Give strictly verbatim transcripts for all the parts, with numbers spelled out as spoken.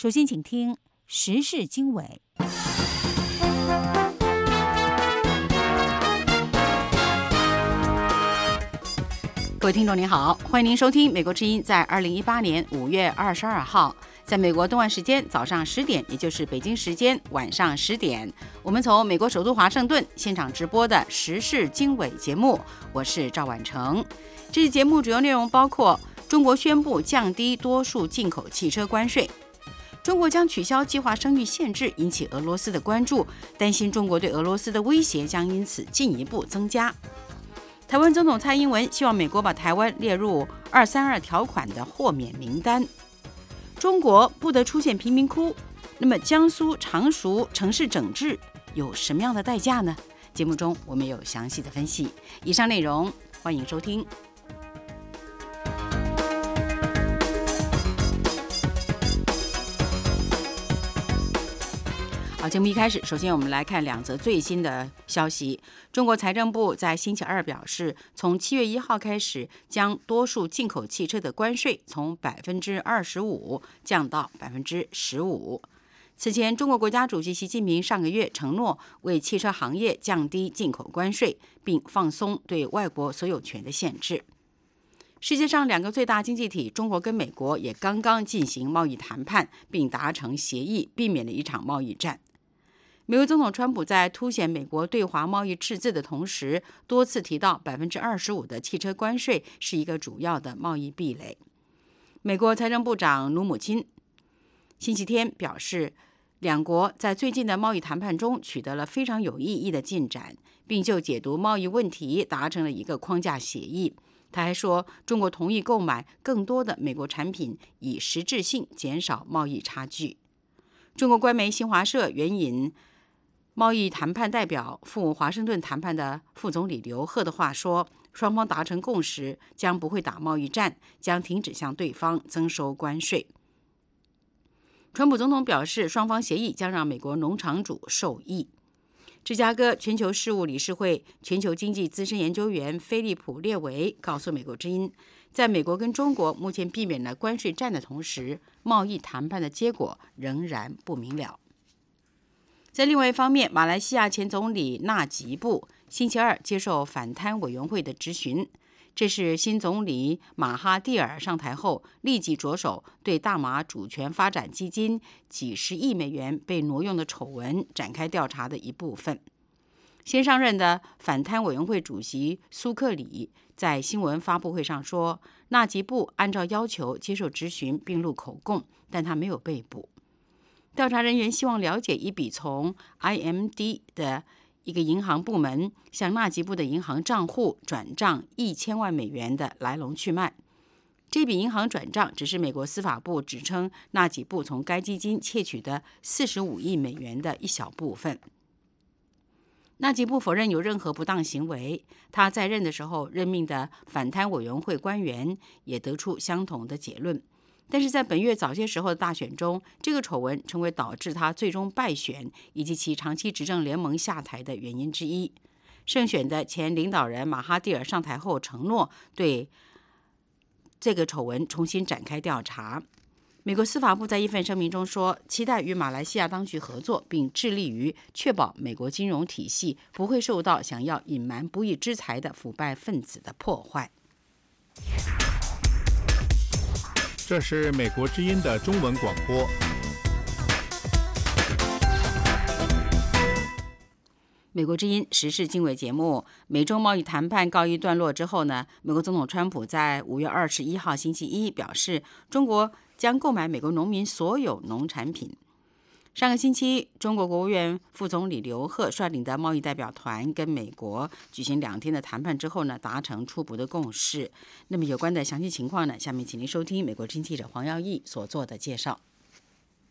首先，请听时事经纬。各位听众您好，欢迎您收听美国之音在二零一八年五月二十二号，在美国东岸时间早上十点，也就是北京时间晚上十点，我们从美国首都华盛顿现场直播的时事经纬节目，我是赵婉成。这期节目主要内容包括：中国宣布降低多数进口汽车关税；中国将取消计划生育限制，引起俄罗斯的关注，担心中国对俄罗斯的威胁将因此进一步增加。台湾总统蔡英文希望美国把台湾列入二三二条款的豁免名单。中国不得出现贫民窟，那么江苏常熟城市整治有什么样的代价呢？节目中我们有详细的分析。以上内容欢迎收听。好，节目一开始，首先我们来看两则最新的消息。中国财政部在星期二表示，从七月一号开始，将多数进口汽车的关税从百分之二十五降到百分之十五。此前，中国国家主席习近平上个月承诺为汽车行业降低进口关税，并放松对外国所有权的限制。世界上两个最大经济体中国跟美国也刚刚进行贸易谈判，并达成协议，避免了一场贸易战。美国总统川普在凸显美国对华贸易赤字的同时，多次提到百分之二十五的汽车关税是一个主要的贸易壁垒。美国财政部长努姆钦星期天表示，两国在最近的贸易谈判中取得了非常有意义的进展，并就解读贸易问题达成了一个框架协议。他还说，中国同意购买更多的美国产品，以实质性减少贸易差距。中国官媒新华社援引贸易谈判代表赴华盛顿谈判的副总理刘鹤的话说，双方达成共识，将不会打贸易战，将停止向对方增收关税。川普总统表示，双方协议将让美国农场主受益。芝加哥全球事务理事会全球经济资深研究员菲利普·列维告诉美国之音，在美国跟中国目前避免了关税战的同时，贸易谈判的结果仍然不明了。在另外一方面，马来西亚前总理纳吉布星期二接受反贪委员会的质询，这是新总理马哈蒂尔上台后立即着手对大马主权发展基金几十亿美元被挪用的丑闻展开调查的一部分。先上任的反贪委员会主席苏克里在新闻发布会上说，纳吉布按照要求接受质询并录口供，但他没有被捕。调查人员希望了解一笔从 I M D 的一个银行部门向纳吉布的银行账户转账一千万美元的来龙去脉。这笔银行转账只是美国司法部指称纳吉布从该基金窃取的四十五亿美元的一小部分。纳吉布否认有任何不当行为，他在任的时候任命的反贪委员会官员也得出相同的结论。但是在本月早些时候的大选中，这个丑闻成为导致他最终败选以及其长期执政联盟下台的原因之一。胜选的前领导人马哈蒂尔上台后承诺对这个丑闻重新展开调查。美国司法部在一份声明中说，期待与马来西亚当局合作，并致力于确保美国金融体系不会受到想要隐瞒不义之财的腐败分子的破坏。 这是美国之音的中文广播。 美国之音时事经纬节目，美中贸易谈判告一段落之后呢，美国总统川普在五月二十一号星期一表示，中国将购买美国农民所有农产品。上个星期，中国国务院副总理刘鹤率领的贸易代表团跟美国举行两天的谈判之后呢，达成初步的共识。那么有关的详细情况呢，下面请您收听美国之音记者黄耀义所做的介绍。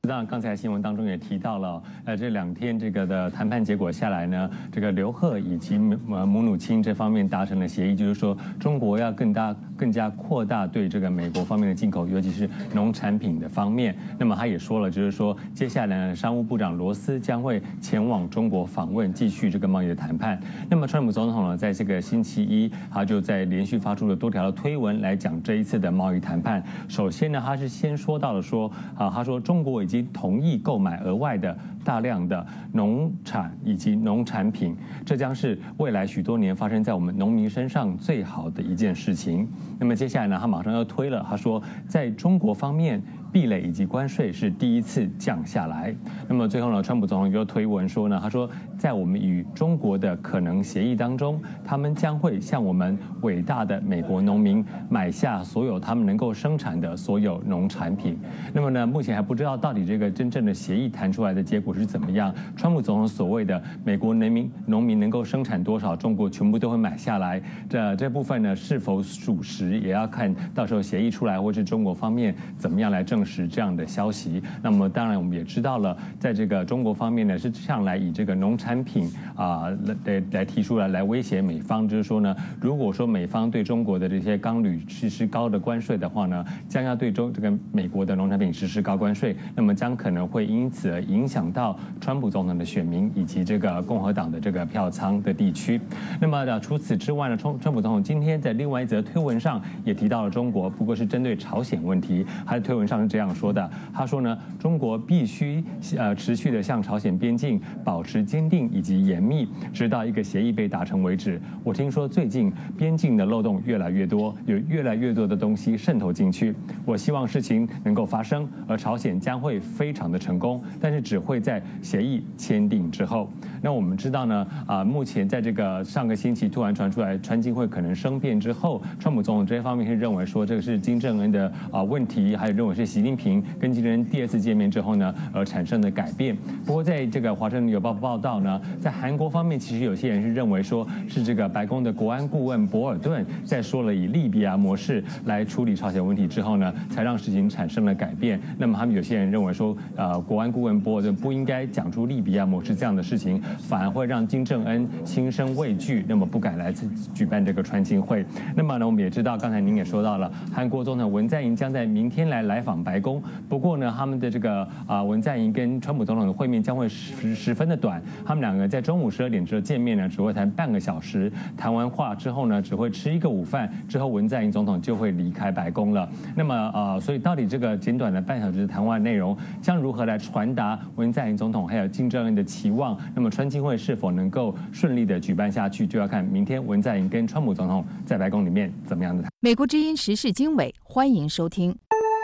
当然，刚才新闻当中也提到了，呃，这两天这个的谈判结果下来呢，这个刘鹤以及呃母乳亲这方面达成了协议，就是说中国要更大、更加扩大对这个美国方面的进口，尤其是农产品的方面。那么他也说了，就是说接下来呢，商务部长罗斯将会前往中国访问，继续这个贸易的谈判。那么川普总统呢，在这个星期一，他就在连续发出了多条的推文来讲这一次的贸易谈判。首先呢，他是先说到了说，啊，他说中国已经同意购买额外的大量的农产以及农产品，这将是未来许多年发生在我们农民身上最好的一件事情。那么接下来呢，他马上要推了，他说在中国方面，壁垒以及关税是第一次降下来。那么最后呢，川普总统又推文说呢，他说在我们与中国的可能协议当中，他们将会向我们伟大的美国农民买下所有他们能够生产的所有农产品。那么呢，目前还不知道到底这个真正的协议谈出来的结果是怎么样。川普总统所谓的美国农民农民能够生产多少，中国全部都会买下来，这这部分呢是否属实，也要看到时候协议出来，或是中国方面怎么样来证实这样的消息。那么当然我们也知道了，在这个中国方面呢，是向来以这个农产品啊来来提出来来威胁美方，就是说呢，如果说美方对中国的这些钢铝实施高的关税的话呢，将要对中这个美国的农产品实施高关税，那么将可能会因此而影响到川普总统的选民以及这个共和党的这个票仓的地区。那么呢，除此之外呢，川川普总统今天在另外一则推文上也提到了中国，不过是针对朝鲜问题。他的推文上是这样说的，他说呢，中国必须呃持续的向朝鲜边境保持坚定以及严密，直到一个协议被达成为止。我听说最近边境的漏洞越来越多，有越来越多的东西渗透进去。我希望事情能够发生，而朝鲜将会非常的成功，但是只会在协议签订之后。那我们知道呢，啊、呃，目前在这个上个星期突然传出来川金会可能生变之后，川普总统这方面是认为说这个是金正恩的啊、呃、问题，还有认为是习近平跟金正恩第二次见面之后呢而产生的改变。不过在这个华盛顿邮报报道呢，在韩国方面，其实有些人是认为说是这个白宫的国安顾问博尔顿在说了以利比亚模式来处理朝鲜问题之后呢，才让事情产生了改变。那么他们有些人认为说，呃，国安顾问博尔顿不应该讲出利比亚模式这样的事情，反而会让金正恩心生畏惧，那么不敢来举办这个川金会。那么呢，我们也知道，刚才您也说到了，韩国总统文在寅将在明天来来访白宫。不过呢，他们的这个啊、呃、文在寅跟川普总统的会面将会十十分的短，他们两个在中午十二点之后见面呢，只会谈半个小时，谈完话之后呢，只会吃一个午饭，之后文在寅总统就会离开白宫了。那么呃，所以到底这个简短的半小时的谈话内容将如何来传达文在寅总统还有金正恩的期望？那么川金会是否能够顺利的举办下去，就要看明天文在寅跟川普总统在白宫里面怎么样的谈。 美国之音时事经纬，欢迎收听。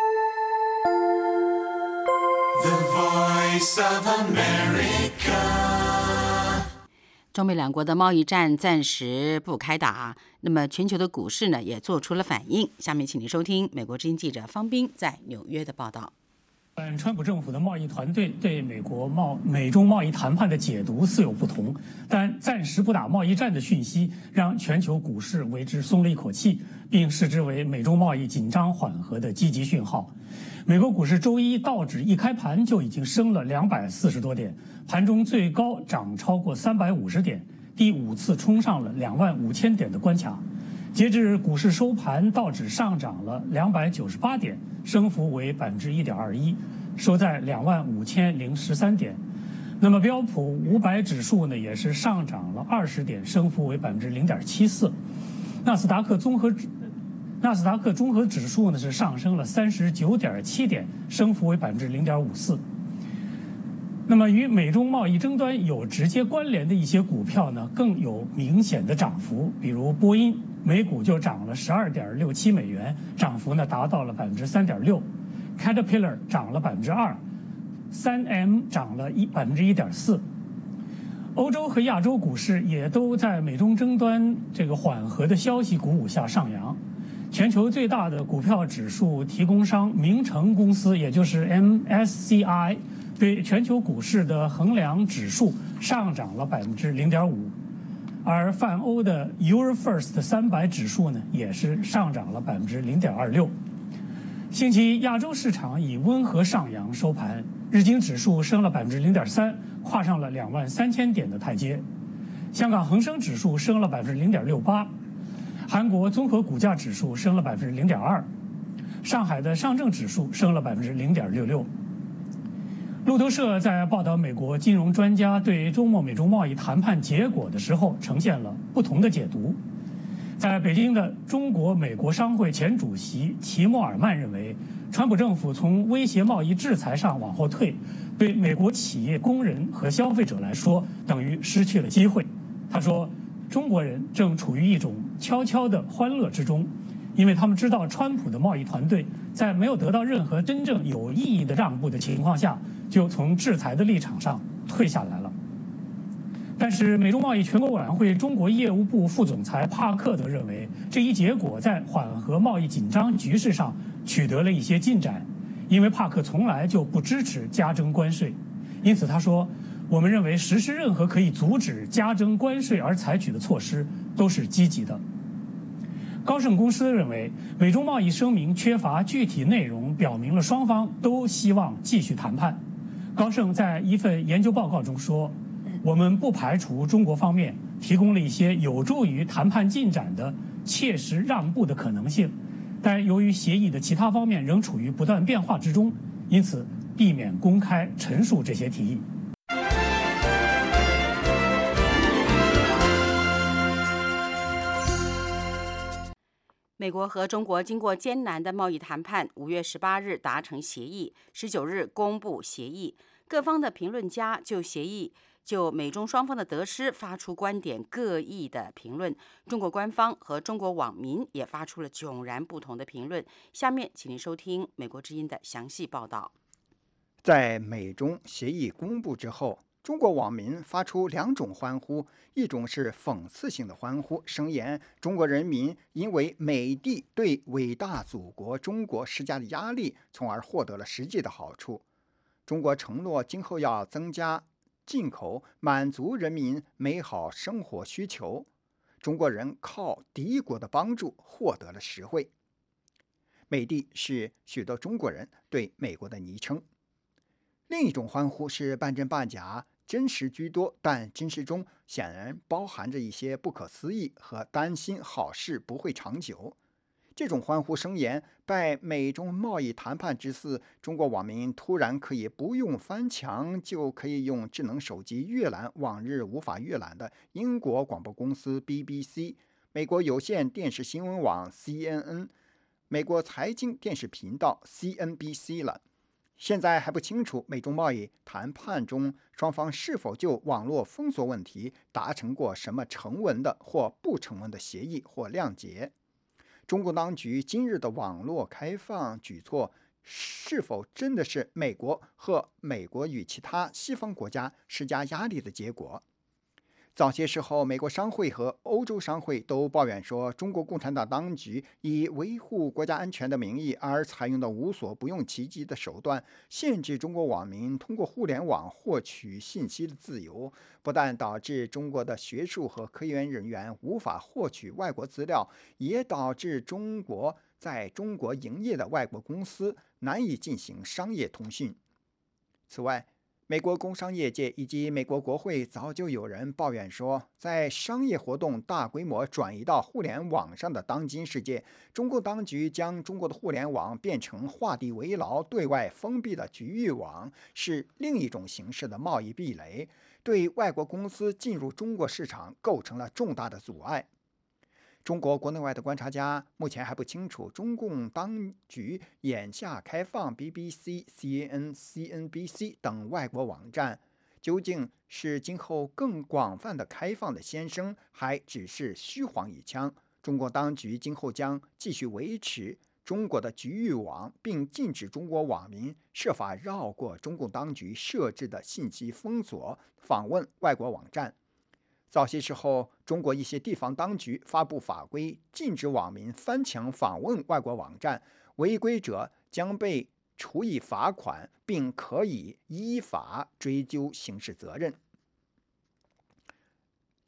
The Voice of America。 中美两国的贸易战暂时不开打，那么全球的股市呢也做出了反应。下面请您收听美国之音记者方斌在纽约的报道。 川普政府的贸易团队对美国贸美中贸易谈判的解读似有不同，但暂时不打贸易战的讯息让全球股市为之松了一口气，并视之为美中贸易紧张缓和的积极讯号。美国股市周一道指一开盘就已经升了两百四十多点，盘中最高涨超过三百五十点，第五次冲上了两万五千点的关卡。截至股市收盘，道指上涨了两百九十八点，升幅为百分之一点二一，收在两万五千零十三点。那么标普五百指数呢，也是上涨了二十点，升幅为百分之零点七四。纳斯达克综合指纳斯达克综合指数呢是上升了三十九点七点，升幅为百分之零点五四。那么与美中贸易争端有直接关联的一些股票呢，更有明显的涨幅，比如波音，每股就涨了十二点六七美元，涨幅呢达到了百分之三点六。Caterpillar 涨了百分之二，三 M 涨了一百分之一点四。欧洲和亚洲股市也都在美中争端这个缓和的消息鼓舞下上扬。全球最大的股票指数提供商明晟公司，也就是 M S C I， 对全球股市的衡量指数上涨了百分之零点五，而泛欧的 Euro First 三百指数呢，也是上涨了百分之零点二六。 星期亚洲市场以温和上扬收盘，日经指数升了百分之零点三，跨上了两万三千点的台阶。香港恒生指数升了百分之零点六八，韩国综合股价指数升了百分之零点二，上海的上证指数升了百分之零点六六。路透社在报道美国金融专家对周末美中贸易谈判结果的时候，呈现了不同的解读。在北京的中国美国商会前主席齐默尔曼认为，川普政府从威胁贸易制裁上往后退，对美国企业、工人和消费者来说，等于失去了机会。他说，中国人正处于一种悄悄的欢乐之中，因为他们知道川普的贸易团队在没有得到任何真正有意义的让步的情况下，就从制裁的立场上退下来了。但是，美中贸易全国委员会中国业务部副总裁帕克则认为，这一结果在缓和贸易紧张局势上取得了一些进展，因为帕克从来就不支持加征关税。因此，他说，我们认为实施任何可以阻止加征关税而采取的措施都是积极的。高盛公司认为，美中贸易声明缺乏具体内容，表明了双方都希望继续谈判。高盛在一份研究报告中说，我们不排除中国方面提供了一些有助于谈判进展的切实让步的可能性，但由于协议的其他方面仍处于不断变化之中，因此避免公开陈述这些提议。 美国和中国经过艰难的贸易谈判，五月十八日达成协议，十九日公布协议。各方的评论家就协议就美中双方的得失发出观点各异的评论，中国官方和中国网民也发出了迥然不同的评论。下面请您收听美国之音的详细报道。 在美中协议公布之后，中国网民发出两种欢呼，一种是讽刺性的欢呼，声言中国人民因为美帝对伟大祖国中国施加的压力，从而获得了实际的好处。中国承诺今后要增加进口，满足人民美好生活需求。中国人靠敌国的帮助获得了实惠。美帝是许多中国人对美国的昵称。另一种欢呼是半真半假，真实居多，但真实中显然包含着一些不可思议和担心好事不会长久。这种欢呼声言，拜美中贸易谈判之赐，中国网民突然可以不用翻墙就可以用智能手机阅览往日无法阅览的英国广播公司 B B C、 美国有线电视新闻网 C N N、 美国财经电视频道 C N B C 了。现在还不清楚美中贸易谈判中双方是否就网络封锁问题达成过什么成文的或不成文的协议或谅解。中国当局今日的网络开放举措是否真的是美国和美国与其他西方国家施加压力的结果？早些时候，美国商会和欧洲商会都抱怨说，中国共产党当局以维护国家安全的名义而采用的无所不用其极的手段，限制中国网民通过互联网获取信息的自由，不但导致中国的学术和科研人员无法获取外国资料，也导致中国在中国营业的外国公司难以进行商业通讯。此外，美国工商业界以及美国国会早就有人抱怨说，在商业活动大规模转移到互联网上的当今世界，中共当局将中国的互联网变成画地为牢、对外封闭的局域网，是另一种形式的贸易壁垒，对外国公司进入中国市场构成了重大的阻碍。中国国内外的观察家目前还不清楚，中共当局眼下开放 B B C、C N N、C N B C 等外国网站，究竟是今后更广泛的开放的先声，还只是虚晃一枪？中国当局今后将继续维持中国的局域网，并禁止中国网民设法绕过中共当局设置的信息封锁，访问外国网站。早些时候，中国一些地方当局发布法规，禁止网民翻墙访问外国网站，违规者将被处以罚款，并可以依法追究刑事责任。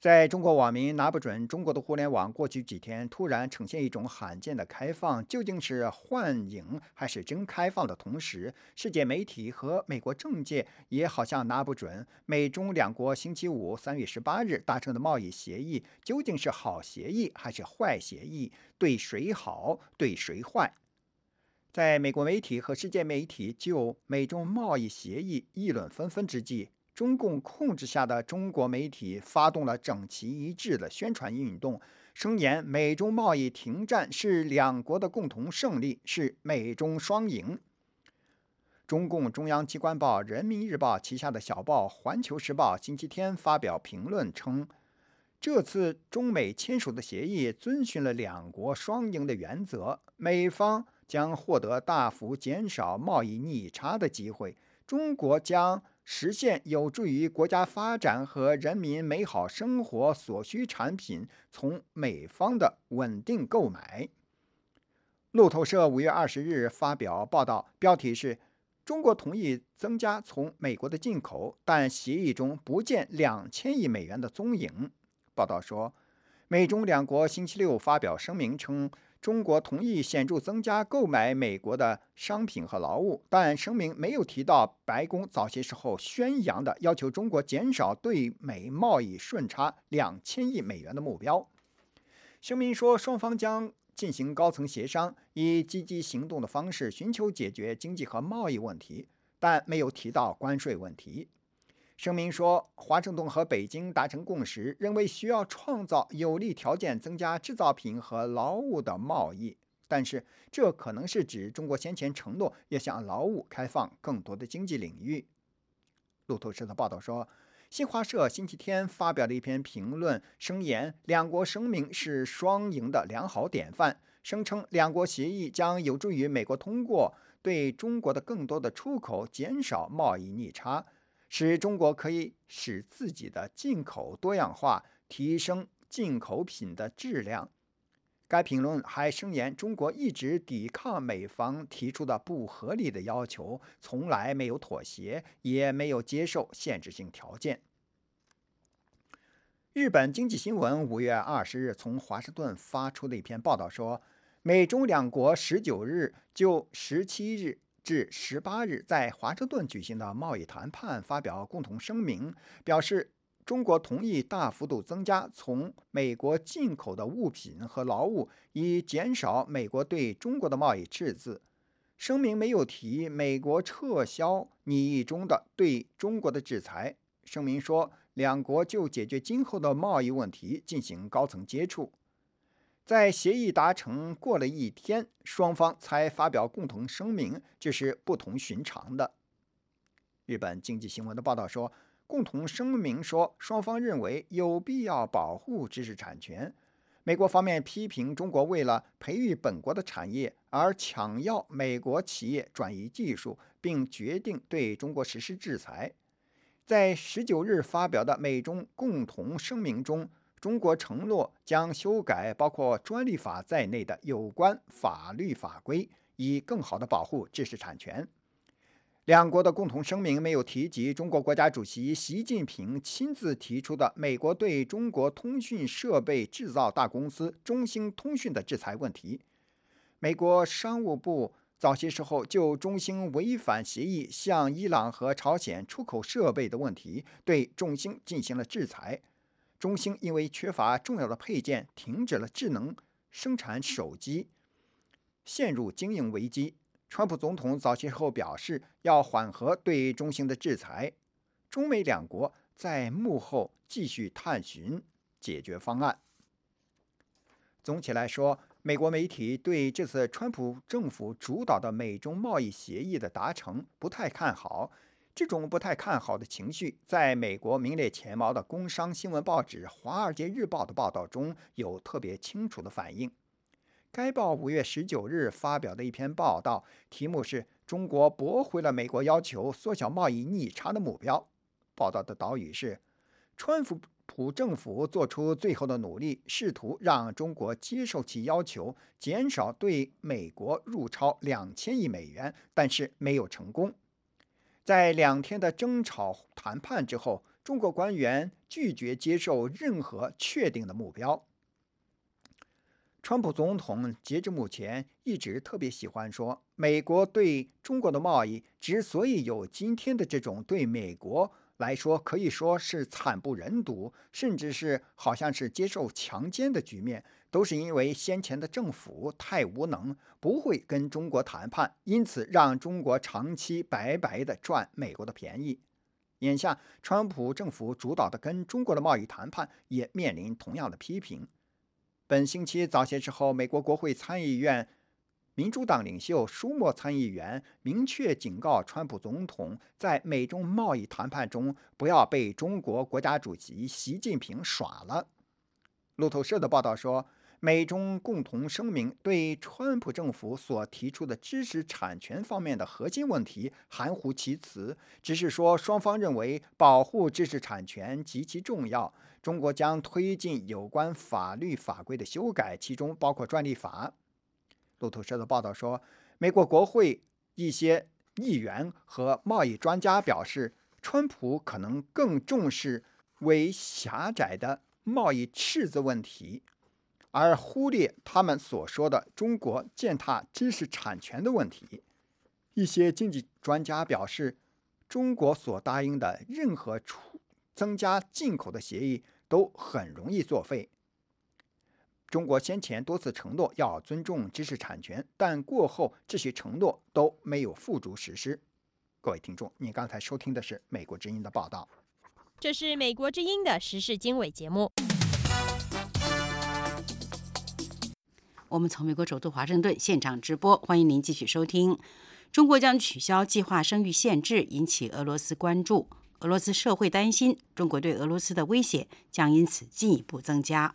在中国网民拿不准中国的互联网过去几天突然呈现一种罕见的开放，究竟是幻影还是真开放的同时，世界媒体和美国政界也好像拿不准美中两国星期五三月十八日达成的贸易协议究竟是好协议还是坏协议，对谁好对谁坏。在美国媒体和世界媒体就美中贸易协议议论纷纷之际，中共控制下的中国媒体发动了整齐一致的宣传运动，声言美中贸易停战是两国的共同胜利，是美中双赢。中共中央机关报《人民日报》旗下的小报《环球时报》星期天发表评论称，这次中美签署的协议遵循了两国双赢的原则，美方将获得大幅减少贸易逆差的机会，中国将实现有助于国家发展和人民美好生活所需产品从美方的稳定购买。路透社五月二十日发表报道，标题是中国同意增加从美国的进口，但协议中不见两千亿美元的踪影。报道说，美中两国星期六发表声明称，中国同意显著增加购买美国的商品和劳务，但声明没有提到白宫早些时候宣扬的要求中国减少对美贸易顺差两千亿美元的目标。声明说，双方将进行高层协商，以积极行动的方式寻求解决经济和贸易问题，但没有提到关税问题。声明说，华盛顿和北京达成共识，认为需要创造有利条件增加制造品和劳务的贸易，但是这可能是指中国先前承诺要向劳务开放更多的经济领域。路透社的报道说，新华社星期天发表了一篇评论，声言两国声明是双赢的良好典范，声称两国协议将有助于美国通过对中国的更多的出口减少贸易逆差，使中国可以使自己的进口多样化，提升进口品的质量。该评论还声言，中国一直抵抗美方提出的不合理的要求，从来没有妥协，也没有接受限制性条件。日本经济新闻五月二十日从华盛顿发出的一篇报道说，美中两国十九日就十七日至十八日在华盛顿举行的贸易谈判发表共同声明，表示中国同意大幅度增加从美国进口的物品和劳务，以减少美国对中国的贸易赤字。声明没有提美国撤销拟议中的对中国的制裁。声明说，两国就解决今后的贸易问题进行高层接触。在协议达成过了一天，双方才发表共同声明，这是不同寻常的。日本经济新闻的报道说，共同声明说，双方认为有必要保护知识产权。美国方面批评中国为了培育本国的产业而抢要美国企业转移技术，并决定对中国实施制裁。在十九日发表的美中共同声明中，中国承诺将修改包括专利法在内的有关法律法规，以更好地保护知识产权。两国的共同声明没有提及中国国家主席习近平亲自提出的美国对中国通讯设备制造大公司中兴通讯的制裁问题。美国商务部早些时候就中兴违反协议向伊朗和朝鲜出口设备的问题，对中兴进行了制裁。中兴因为缺乏重要的配件，停止了智能生产手机，陷入经营危机。川普总统早些时候表示要缓和对中兴的制裁，中美两国在幕后继续探寻解决方案。总体来说，美国媒体对这次川普政府主导的美中贸易协议的达成不太看好。这种不太看好的情绪，在美国名列前茅的工商新闻报纸《华尔街日报》的报道中有特别清楚的反映。该报五月十九日发表的一篇报道，题目是“中国驳回了美国要求缩小贸易逆差的目标”。报道的导语是：川普政府做出最后的努力，试图让中国接受其要求，减少对美国入超两千亿美元，但是没有成功。在两天的争吵谈判之后， 中国官员拒绝接受任何确定的目标。川普总统截至目前一直特别喜欢说，美国对中国的贸易之所以有今天的这种对美国来说可以说是惨不忍睹，甚至是好像是接受强奸的局面，都是因为先前的政府太无能，不会跟中国谈判，因此让中国长期白白的赚美国的便宜。眼下川普政府主导的跟中国的贸易谈判也面临同样的批评。本星期早些时候，美国国会参议院民主党领袖舒默参议员明确警告川普总统，在美中贸易谈判中不要被中国国家主席习近平耍了。路透社的报道说，美中共同声明对川普政府所提出的知识产权方面的核心问题含糊其辞，只是说双方认为保护知识产权极其重要，中国将推进有关法律法规的修改，其中包括专利法。路透社的报道说，美国国会一些议员和贸易专家表示，川普可能更重视为狭窄的贸易赤字问题，而忽略他们所说的中国践踏知识产权的问题。一些经济专家表示，中国所答应的任何增加进口的协议都很容易作废。中国先前多次承诺要尊重知识产权，但过后这些承诺都没有付诸实施。各位听众，你刚才收听的是美国之音的报道。 这是美国之音的时事经纬节目。 我们从美国首都华盛顿现场直播，欢迎您继续收听。中国将取消计划生育限制，引起俄罗斯关注。俄罗斯社会担心，中国对俄罗斯的威胁将因此进一步增加。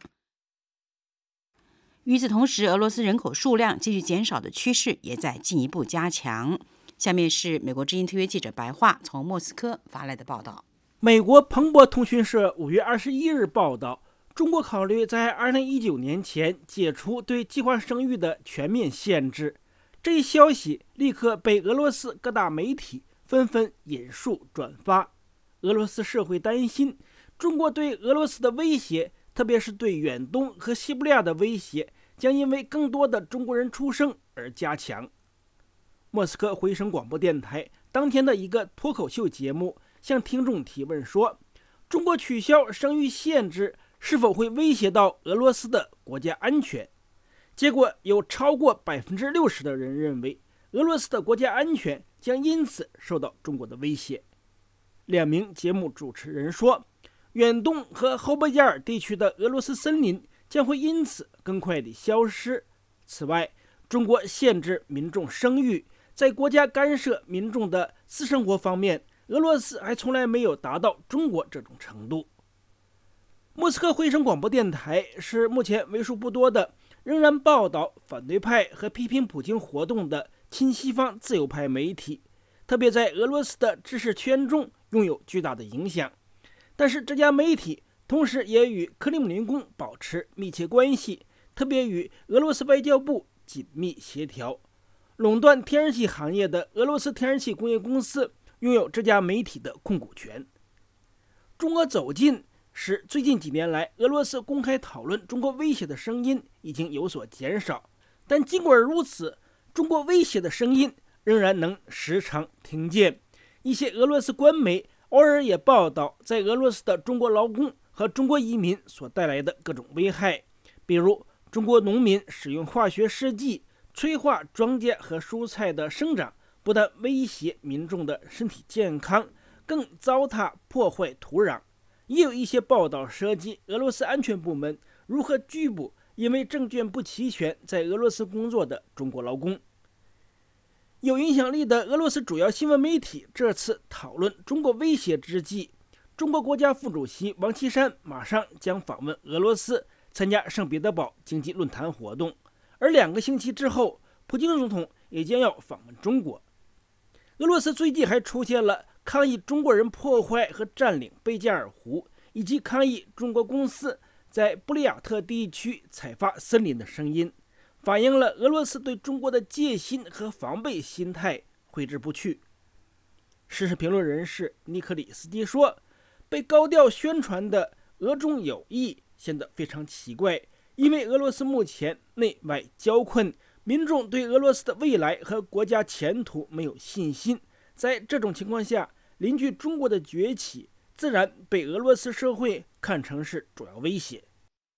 与此同时，俄罗斯人口数量继续减少的趋势也在进一步加强。下面是美国之音特约记者白桦从莫斯科发来的报道。 美国彭博通讯社五月二十一日报道，中国考虑在二零一九年前解除对计划生育的全面限制。这一消息立刻被俄罗斯各大媒体纷纷引述转发。俄罗斯社会担心，中国对俄罗斯的威胁，特别是对远东和西伯利亚的威胁，将因为更多的中国人出生而加强。莫斯科回声广播电台当天的一个脱口秀节目向听众提问说，中国取消生育限制是否会威胁到俄罗斯的国家安全？结果有超过百分之六十的人认为，俄罗斯的国家安全将因此受到中国的威胁。两名节目主持人说，远东和后贝加尔地区的俄罗斯森林将会因此更快地消失。此外，中国限制民众生育，在国家干涉民众的私生活方面，俄罗斯还从来没有达到中国这种程度。莫斯科回声广播电台是目前为数不多的仍然报道反对派和批评普京活动的亲西方自由派媒体，特别在俄罗斯的知识圈中拥有巨大的影响。但是这家媒体同时也与克里姆林宫保持密切关系，特别与俄罗斯外交部紧密协调。垄断天然气行业的俄罗斯天然气工业公司拥有这家媒体的控股权。中俄走近使最近几年来俄罗斯公开讨论中国威胁的声音已经有所减少，但尽管如此，中国威胁的声音仍然能时常听见。一些俄罗斯官媒偶尔也报道在俄罗斯的中国劳工和中国移民所带来的各种危害，比如中国农民使用化学试剂催化庄稼和蔬菜的生长，不但威胁民众的身体健康，更糟蹋破坏土壤。也有一些报道涉及俄罗斯安全部门如何拘捕因为证件不齐全在俄罗斯工作的中国劳工。有影响力的俄罗斯主要新闻媒体这次讨论中国威胁之际，中国国家副主席王岐山马上将访问俄罗斯，参加圣彼得堡经济论坛活动，而两个星期之后，普京总统也将要访问中国。俄罗斯最近还出现了抗议中国人破坏和占领贝加尔湖，以及抗议中国公司在布里亚特地区采伐森林的声音，反映了俄罗斯对中国的戒心和防备心态挥之不去。时事评论人士尼克里斯基说， 被高调宣传的俄中友谊显得非常奇怪，因为俄罗斯目前内外交困，民众对俄罗斯的未来和国家前途没有信心。在这种情况下，邻居中国的崛起自然被俄罗斯社会看成是主要威胁。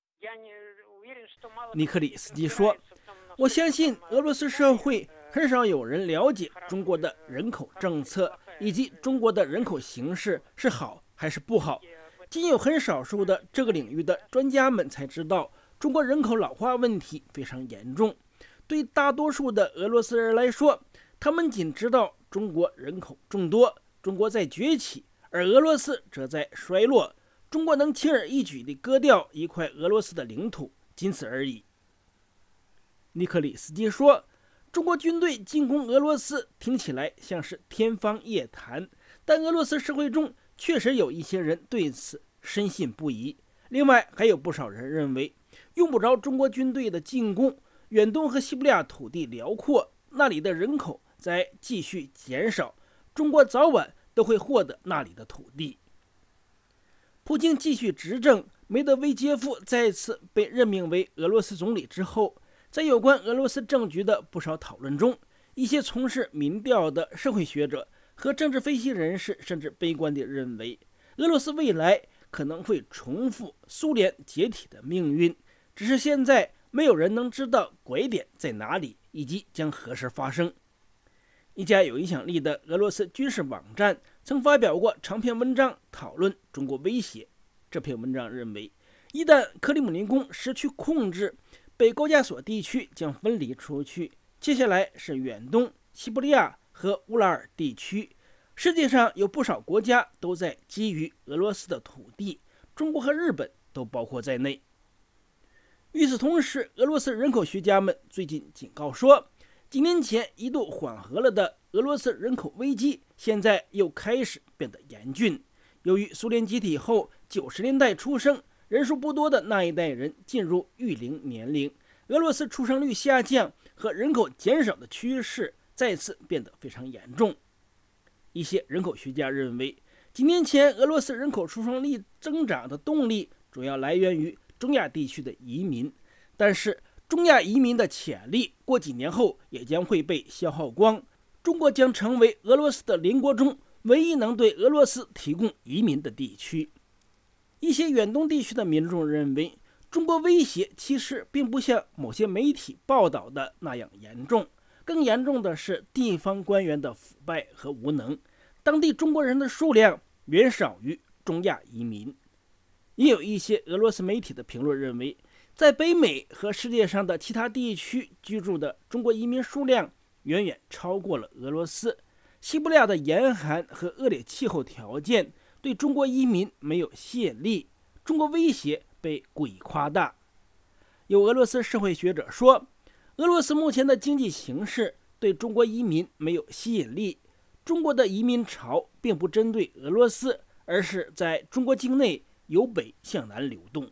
尼克里斯基说，我相信俄罗斯社会很少有人了解中国的人口政策以及中国的人口形势是好还是不好，仅有很少数的这个领域的专家们才知道中国人口老化问题非常严重。对大多数的俄罗斯人来说，他们仅知道中国人口众多，中国在崛起，而俄罗斯则在衰落，中国能轻而易举地割掉一块俄罗斯的领土，仅此而已。尼克里斯基说，中国军队进攻俄罗斯听起来像是天方夜谭，但俄罗斯社会中确实有一些人对此深信不疑。另外还有不少人认为，用不着中国军队的进攻，远东和西伯利亚土地辽阔，那里的人口在继续减少，中国早晚都会获得那里的土地。普京继续执政，梅德韦杰夫再次被任命为俄罗斯总理之后，在有关俄罗斯政局的不少讨论中，一些从事民调的社会学者和政治分析人士甚至悲观地认为，俄罗斯未来可能会重复苏联解体的命运，只是现在没有人能知道拐点在哪里以及将何时发生。一家有影响力的俄罗斯军事网站曾发表过长篇文章讨论中国威胁。这篇文章认为，一旦克里姆林宫失去控制，北高加索地区将分离出去，接下来是远东、西伯利亚和乌拉尔地区。世界上有不少国家都在觊觎俄罗斯的土地，中国和日本都包括在内。与此同时，俄罗斯人口学家们最近警告说，几年前一度缓和了的俄罗斯人口危机现在又开始变得严峻。由于苏联解体后九十年代出生人数不多的那一代人进入育龄年龄，俄罗斯出生率下降和人口减少的趋势再次变得非常严重。一些人口学家认为，几年前俄罗斯人口出生率增长的动力主要来源于中亚地区的移民，但是中亚移民的潜力过几年后也将会被消耗光，中国将成为俄罗斯的邻国中唯一能对俄罗斯提供移民的地区。一些远东地区的民众认为，中国威胁其实并不像某些媒体报道的那样严重，更严重的是地方官员的腐败和无能，当地中国人的数量远少于中亚移民。也有一些俄罗斯媒体的评论认为，在北美和世界上的其他地区居住的中国移民数量远远超过了俄罗斯。西伯利亚的严寒和恶劣气候条件对中国移民没有吸引力，中国威胁被故意夸大。有俄罗斯社会学者说，俄罗斯目前的经济形势对中国移民没有吸引力，中国的移民潮并不针对俄罗斯，而是在中国境内由北向南流动。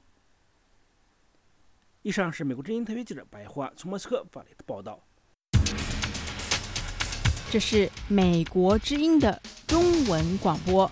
以上是美国之音特约记者白华从莫斯科发来的报道。 这是美国之音的中文广播。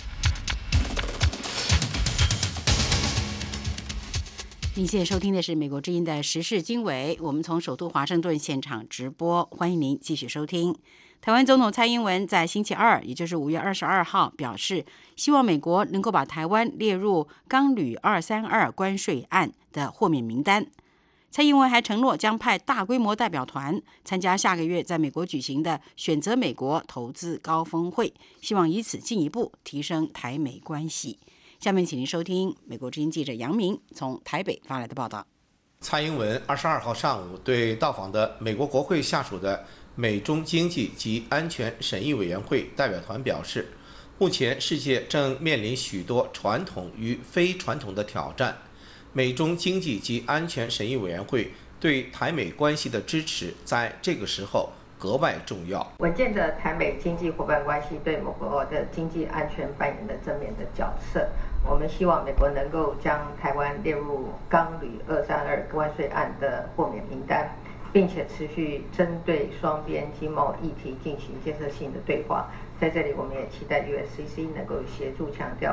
您现在收听的是美国之音的时事经纬，我们从首都华盛顿现场直播，欢迎您继续收听。台湾总统蔡英文在星期二，也就是五月二十二号表示，希望美国能够把台湾列入钢铝二三二关税案的豁免名单。蔡英文还承诺将派大规模代表团参加下个月在美国举行的选择美国投资高峰会，希望以此进一步提升台美关系。下面请您收听美国之音记者杨明从台北发来的报道。 蔡英文二十二号上午对到访的美国国会下属的美中经济及安全审议委员会代表团表示，目前世界正面临许多传统与非传统的挑战，美中经济及安全审议委员会对台美关系的支持在这个时候格外重要。 稳健的台美经济伙伴关系对美国的经济安全扮演的正面的角色。我们希望美国能够将台湾列入钢铝二三二关税案的豁免名单，并且持续针对双边经贸议题进行建设性的对话。在这里，我们也期待 U S C C 能够协助强调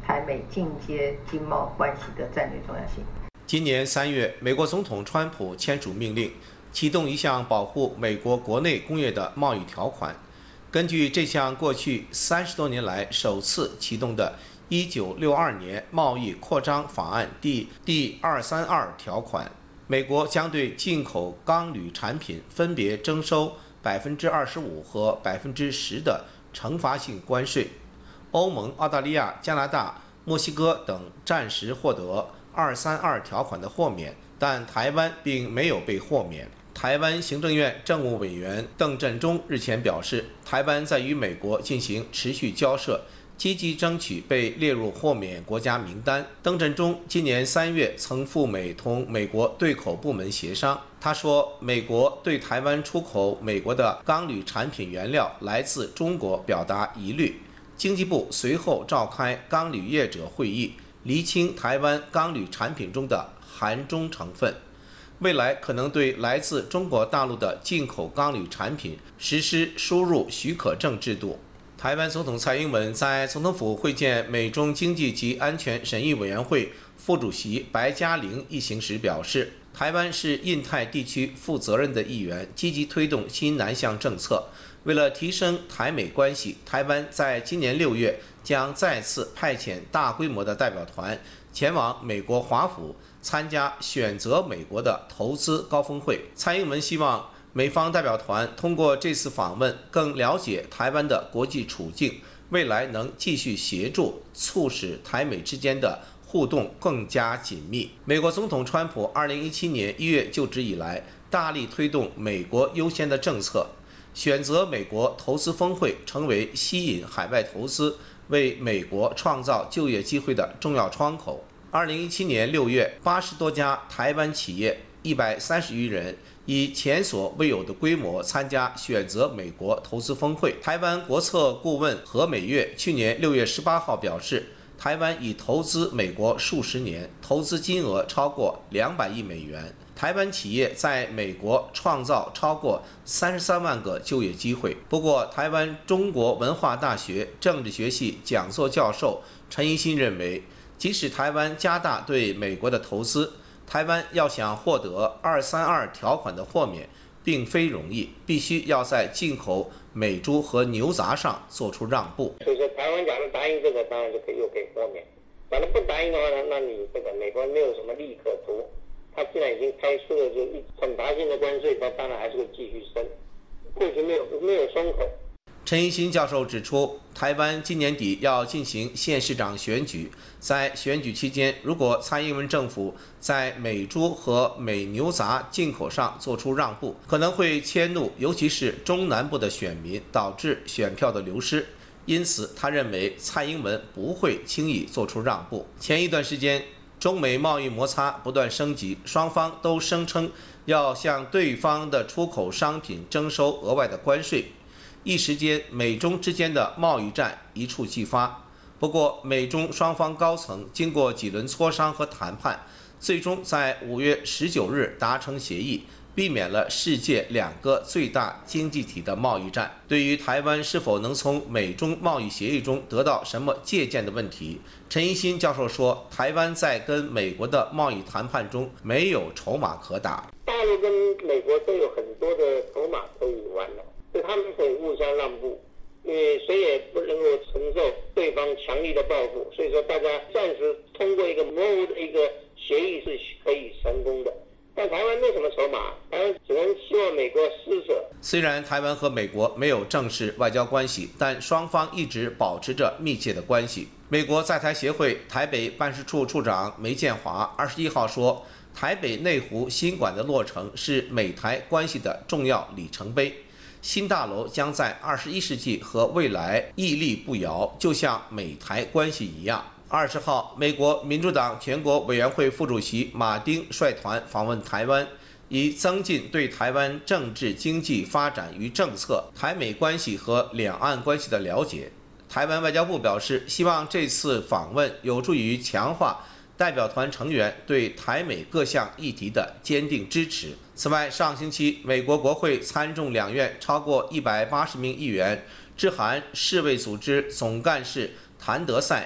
台美进阶经贸关系的战略重要性。 今年三月，美国总统川普签署命令，启动一项保护美国国内工业的贸易条款。根据这项过去三十多年来首次启动的一九六二年贸易扩张法案第第二三二条款，美国将对进口钢铝产品分别征收百分之二十五和百分之十的惩罚性关税。欧盟、澳大利亚、加拿大、墨西哥等暂时获得二三二条款的豁免，但台湾并没有被豁免。台湾行政院政务委员邓振中日前表示，台湾在与美国进行持续交涉，积极争取被列入豁免国家名单。邓振中今年三月曾赴美同美国对口部门协商，他说，美国对台湾出口美国的钢铝产品原料来自中国表达疑虑。经济部随后召开钢铝业者会议，厘清台湾钢铝产品中的含中成分，未来可能对来自中国大陆的进口钢铝产品实施输入许可证制度。台湾总统蔡英文在总统府会见美中经济及安全审议委员会副主席白嘉玲一行时表示，台湾是印太地区负责任的一员，积极推动新南向政策。为了提升台美关系，台湾在今年六月将再次派遣大规模的代表团前往美国华府参加选择美国的投资高峰会。蔡英文希望美方代表团通过这次访问更了解台湾的国际处境，未来能继续协助促使台美之间的互动更加紧密。美国总统川普二零一七年一月就职以来，大力推动美国优先的政策，选择美国投资峰会成为吸引海外投资、为美国创造就业机会的重要窗口。二零一七年六月，八十多家台湾企业，一百三十余人，以前所未有的规模参加选择美国投资峰会。台湾国策顾问何美月去年六月十八号表示，台湾已投资美国数十年，投资金额超过两百亿美元。台湾企业在美国创造超过三十三万个就业机会。不过，台湾中国文化大学政治学系讲座教授陈怡新认为，即使台湾加大对美国的投资，台湾要想获得二三二条款的豁免，并非容易，必须要在进口美猪和牛杂上做出让步。 所以说，台湾假如答应这个，当然就可以又可以豁免；假如不答应的话呢，那你这个美国没有什么利可图。他既然已经开出了就一惩罚性的关税，他当然还是会继续升，过去没有没有松口。 陈怡新教授指出，台湾今年底要进行县市长选举，在选举期间，如果蔡英文政府在美猪和美牛杂进口上做出让步，可能会迁怒尤其是中南部的选民，导致选票的流失。因此，他认为蔡英文不会轻易做出让步。前一段时间，中美贸易摩擦不断升级，双方都声称要向对方的出口商品征收额外的关税，一时间美中之间的贸易战一触即发。不过，美中双方高层经过几轮磋商和谈判，最终在五月十九日达成协议，避免了世界两个最大经济体的贸易战。对于台湾是否能从美中贸易协议中得到什么借鉴的问题，陈怡新教授说，台湾在跟美国的贸易谈判中没有筹码可打。 大陆跟美国都有很多的筹码可以玩了，所以他们可以互相让步，因为谁也不能够承受对方强力的报复，所以说大家暂时通过一个模糊的一个协议是可以成功的。但台湾没什么筹码，台湾只能希望美国施舍。 虽然台湾和美国没有正式外交关系，但双方一直保持着密切的关系。美国在台协会台北办事处处长梅建华二十一号说，台北内湖新馆的落成是美台关系的重要里程碑。新大楼将在二十一世纪和未来屹立不摇，就像美台关系一样。二十号，美国民主党全国委员会副主席马丁率团访问台湾，以增进对台湾政治、经济发展与政策、台美关系和两岸关系的了解。台湾外交部表示，希望这次访问有助于强化代表团成员对台美各项议题的坚定支持。此外，上星期，美国国会参众两院超过一百八十名议员致函世卫组织总干事谭德赛，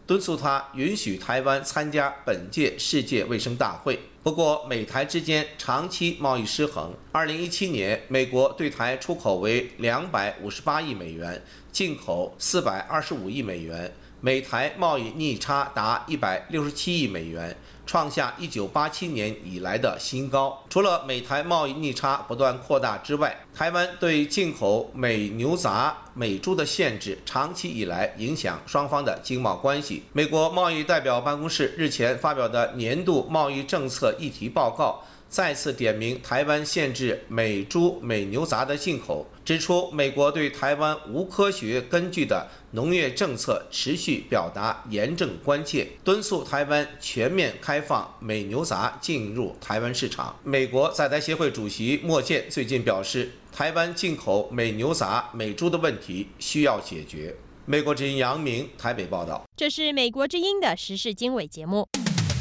敦促他允许台湾参加本届世界卫生大会。不过，美台之间长期贸易失衡。二零一七年，美国对台出口为两百五十八亿美元，进口四百二十五亿美元，美台贸易逆差达一百六十七亿美元，创下一九八七年以来的新高。除了美台贸易逆差不断扩大之外，台湾对进口美牛杂、美猪的限制长期以来影响双方的经贸关系。美国贸易代表办公室日前发表的年度贸易政策议题报告再次点名台湾限制美猪、美牛杂的进口，指出美国对台湾无科学根据的农业政策持续表达严正关切，敦促台湾全面开放美牛杂进入台湾市场。美国在台协会主席莫健最近表示，台湾进口美牛杂、美猪的问题需要解决。美国之音杨明台北报道。 这是美国之音的时事经纬节目。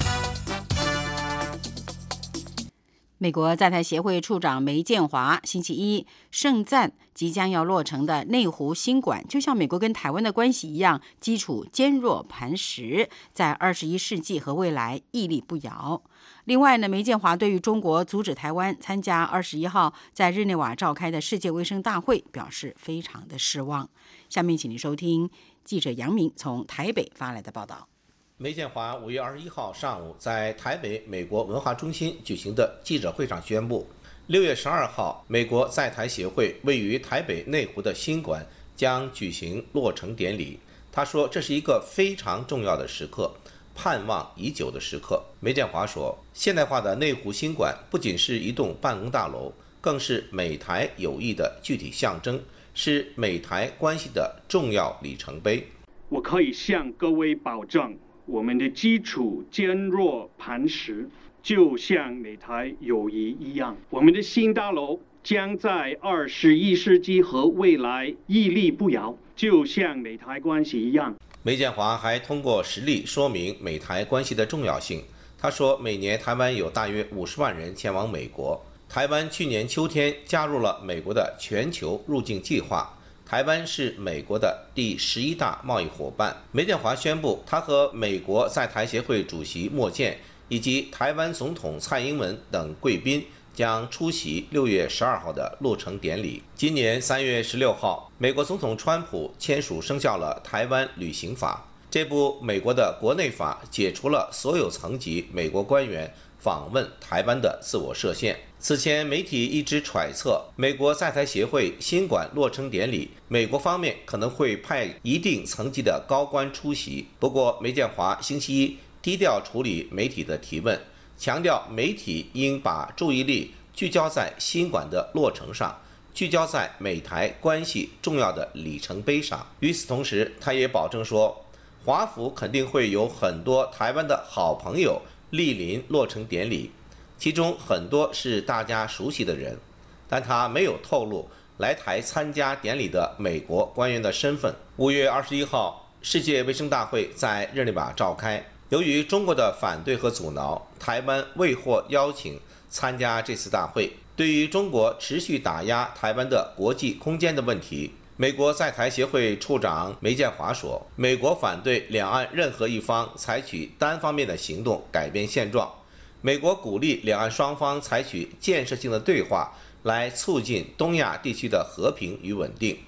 美国在台协会处长梅建华星期一盛赞即将要落成的内湖新馆，就像美国跟台湾的关系一样，基础坚若磐石，在二十一世纪和未来屹立不摇。另外呢，梅建华对于中国阻止台湾参加二十一号在日内瓦召开的世界卫生大会表示非常的失望。下面请您收听记者杨明从台北发来的报道。 梅建华五月二十一号上午在台北美国文化中心举行的记者会上宣布，六月十二号，美国在台协会位于台北内湖的新馆将举行落成典礼。他说，这是一个非常重要的时刻，盼望已久的时刻。梅建华说，现代化的内湖新馆不仅是一栋办公大楼，更是美台友谊的具体象征，是美台关系的重要里程碑。 我可以向各位保证，我们的基础坚若磐石，就像美台友谊一样。我们的新大楼将在二十一世纪和未来屹立不摇，就像美台关系一样。 梅建华还通过实例说明美台关系的重要性。他说，每年台湾有大约五十万人前往美国。台湾去年秋天加入了美国的全球入境计划。台湾是美国的第十一大贸易伙伴。梅建华宣布，他和美国在台协会主席莫健以及台湾总统蔡英文等贵宾将出席六月十二号的落成典礼。今年三月十六号，美国总统川普签署生效了台湾旅行法。这部美国的国内法解除了所有层级美国官员访问台湾的自我设限。此前，媒体一直揣测，美国在台协会新馆落成典礼，美国方面可能会派一定层级的高官出席。不过，梅建华星期一低调处理媒体的提问，强调媒体应把注意力聚焦在新馆的落成上，聚焦在美台关系重要的里程碑上。与此同时，他也保证说，华府肯定会有很多台湾的好朋友莅临落成典礼，其中很多是大家熟悉的人，但他没有透露来台参加典礼的美国官员的身份。五月二十一号，世界卫生大会在日内瓦召开，由于中国的反对和阻挠，台湾未获邀请参加这次大会。对于中国持续打压台湾的国际空间的问题，美国在台协会处长梅建华说，美国反对两岸任何一方采取单方面的行动改变现状，美国鼓励两岸双方采取建设性的对话，来促进东亚地区的和平与稳定。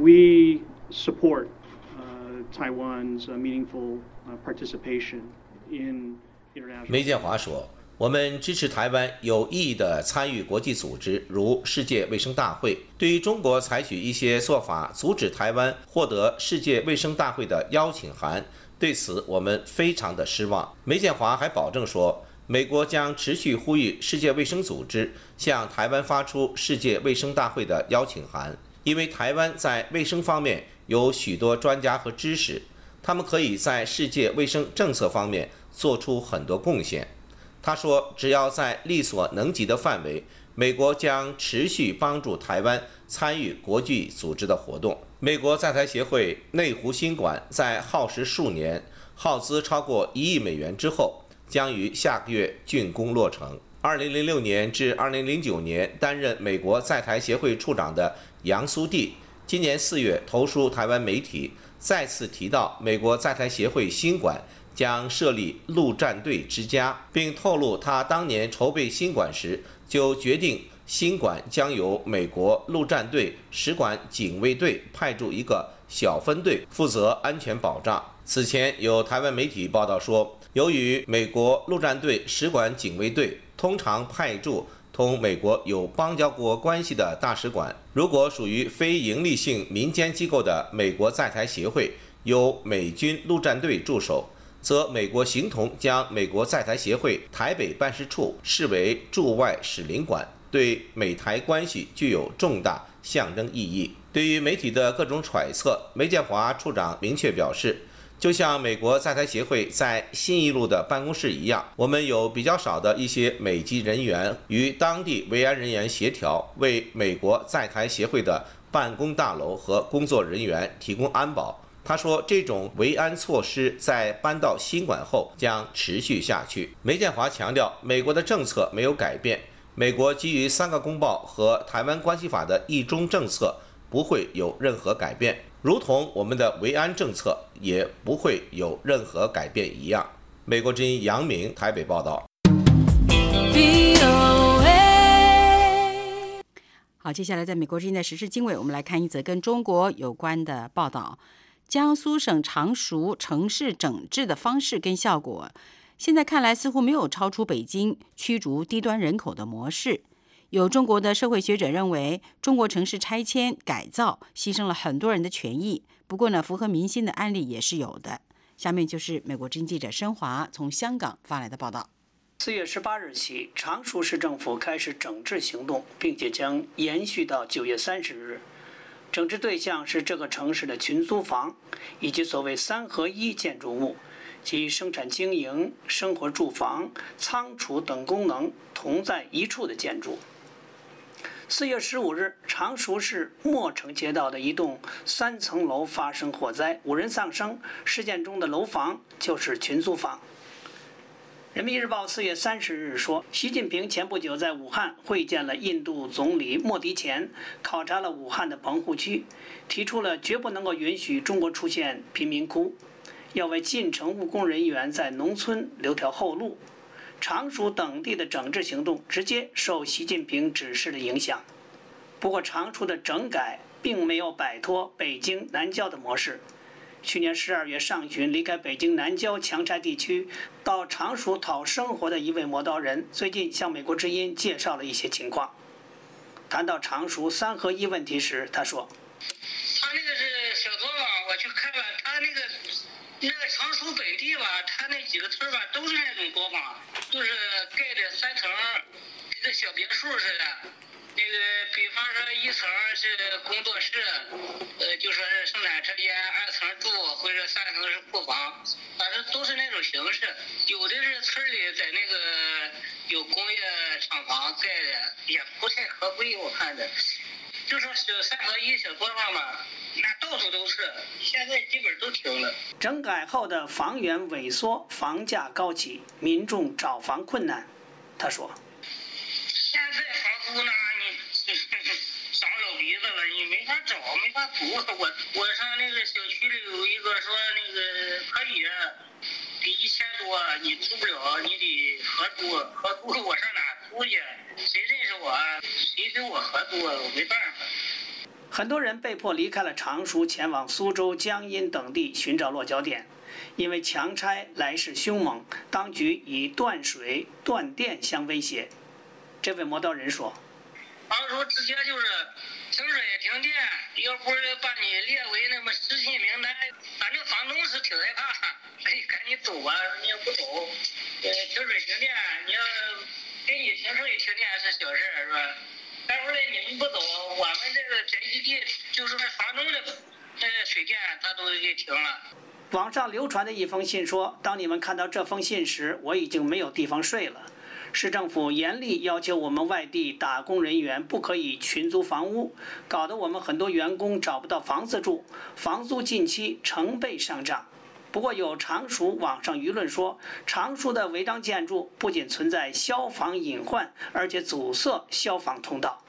We support uh, Taiwan's uh, meaningful uh, participation in international. 梅建华说，我们支持台湾有意义地参与国际组织，如世界卫生大会。对于中国采取一些做法阻止台湾获得世界卫生大会的邀请函，对此我们非常的失望。梅建华还保证说，美国将持续呼吁世界卫生组织向台湾发出世界卫生大会的邀请函，因为台湾在卫生方面有许多专家和知识，他们可以在世界卫生政策方面做出很多贡献。他说，只要在力所能及的范围，美国将持续帮助台湾参与国际组织的活动。美国在台协会内湖新馆在耗时数年，耗资超过一亿美元之后，将于下个月竣工落成。二零零六年至二零零九年担任美国在台协会处长的杨苏棣， 今年四月投书台湾媒体，再次提到美国在台协会新馆将设立陆战队之家，并透露他当年筹备新馆时就决定新馆将由美国陆战队使馆警卫队派驻一个小分队负责安全保障。此前有台湾媒体报道说，由于美国陆战队使馆警卫队通常派驻同美国有邦交国关系的大使馆，如果属于非营利性民间机构的美国在台协会由美军陆战队驻守，则美国形同将美国在台协会台北办事处视为驻外使领馆，对美台关系具有重大象征意义。对于媒体的各种揣测，梅建华处长明确表示，就像美国在台协会在信义路的办公室一样，我们有比较少的一些美籍人员与当地维安人员协调，为美国在台协会的办公大楼和工作人员提供安保。他说，这种维安措施在搬到新馆后将持续下去。梅建华强调，美国的政策没有改变，美国基于三个公报和台湾关系法的一中政策不会有任何改变，如同我们的维安政策也不会有任何改变一样。美国之音杨明台北报道。 好，接下来在美国之音的时事经纬，我们来看一则跟中国有关的报道。江苏省常熟城市整治的方式跟效果，现在看来似乎没有超出北京驱逐低端人口的模式。有中国的社会学者认为，中国城市拆迁改造牺牲了很多人的权益。不过呢，符合民心的案例也是有的。下面就是美国之音记者申华从香港发来的报道。 四月十八日起，常熟市政府开始整治行动，并且将延续到九月三十日。整治对象是这个城市的群租房以及所谓三合一建筑物，即生产经营、生活住房、仓储等功能同在一处的建筑。四月十五日，常熟市墨城街道的一栋三层楼发生火灾，五人丧生。事件中的楼房就是群租房。人民日报四月三十日说，习近平前不久在武汉会见了印度总理莫迪前，考察了武汉的棚户区，提出了绝不能够允许中国出现贫民窟，要为进城务工人员在农村留条后路。常熟等地的整治行动直接受习近平指示的影响。不过，常熟的整改并没有摆脱北京南郊的模式。去年十二月上旬离开北京南郊强拆地区到常熟讨生活的一位磨刀人，最近向美国之音介绍了一些情况。谈到常熟三合一问题时，他说：“ 他那个是小作坊，我去看了，他那个那个常熟北地吧，他那几个村吧都是那种作坊，就是盖的三层，跟小别墅似的。那个比方说一层是工作室，呃，就说是生产车间，二层住或者三层是库房，反正都是那种形式。有的是村里在那个有工业厂房盖的，也不太合规，我看着。就说小三合一小作坊嘛，那到处都是，现在基本都停了。 整改后的房源萎缩，房价高企，民众找房困难。他说：“ 现在房租呢？”长老鼻子了，你没法找，没法租。我我上那个小区里有一个说那个可以，得一千多，你租不了，你得合租。合租我上哪租去？谁认识我？谁跟我合租？我没办法。 很多人被迫离开了常熟，前往苏州、江阴等地寻找落脚点。因为强拆来势凶猛，当局以断水、断电相威胁。这位磨刀人说。 常熟直接就是停水停电，要不是把你列为那么失信名单，反正房东是挺害怕，所以赶紧走吧，你要不走，呃，停水停电，你要给你停水停电是小事是吧？待会儿你们不走，我们这个宅基地就是房东的呃水电他都给停了。 网上流传的一封信说，当你们看到这封信时，我已经没有地方睡了。市政府严厉要求我们外地打工人员不可以群租房屋，搞得我们很多员工找不到房子住，房租近期成倍上涨。不过有常熟网上舆论说，常熟的违章建筑不仅存在消防隐患，而且阻塞消防通道。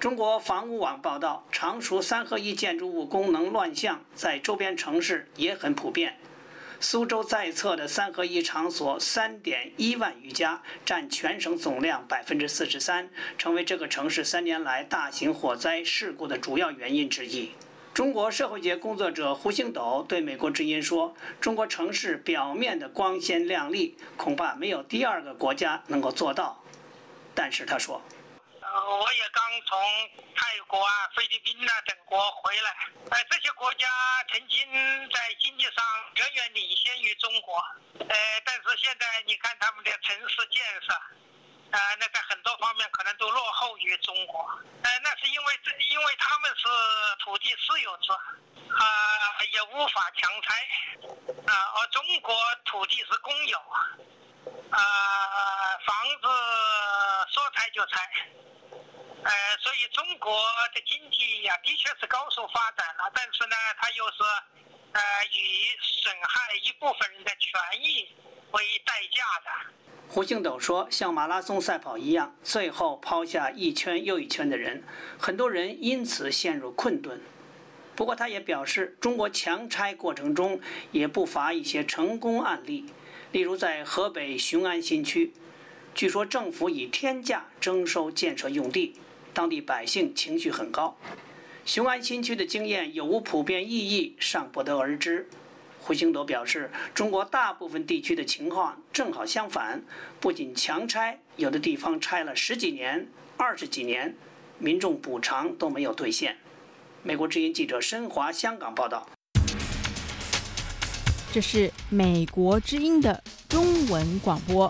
中国房屋网报道，常熟三合一建筑物功能乱象在周边城市也很普遍。苏州在册的三合一场所 三点一万余家，占全省总量 百分之四十三， 成为这个城市三年来大型火灾事故的主要原因之一。中国社会学工作者胡星斗对美国之音说：“中国城市表面的光鲜亮丽，恐怕没有第二个国家能够做到。”但是他说：“ 呃，我也刚从泰国啊、菲律宾啊等国回来，呃，这些国家曾经在经济上远远领先于中国，呃，但是现在你看他们的城市建设，呃，那在很多方面可能都落后于中国，呃，那是因为这，因为他们是土地私有制，啊、呃，也无法强拆，啊、呃，而中国土地是公有，啊、呃，房子说拆就拆。”呃，所以中国的经济呀、啊，的确是高速发展了，但是呢，它又是呃以损害一部分人的权益为代价的。 胡星斗说，像马拉松赛跑一样，最后抛下一圈又一圈的人，很多人因此陷入困顿。不过，他也表示，中国强拆过程中也不乏一些成功案例，例如在河北雄安新区，据说政府以天价征收建设用地。当地百姓情绪很高，雄安新区的经验有无普遍意义尚不得而知。胡星斗表示，中国大部分地区的情况正好相反，不仅强拆，有的地方拆了十几年、二十几年，民众补偿都没有兑现。美国之音记者申华香港报道。 这是美国之音的中文广播。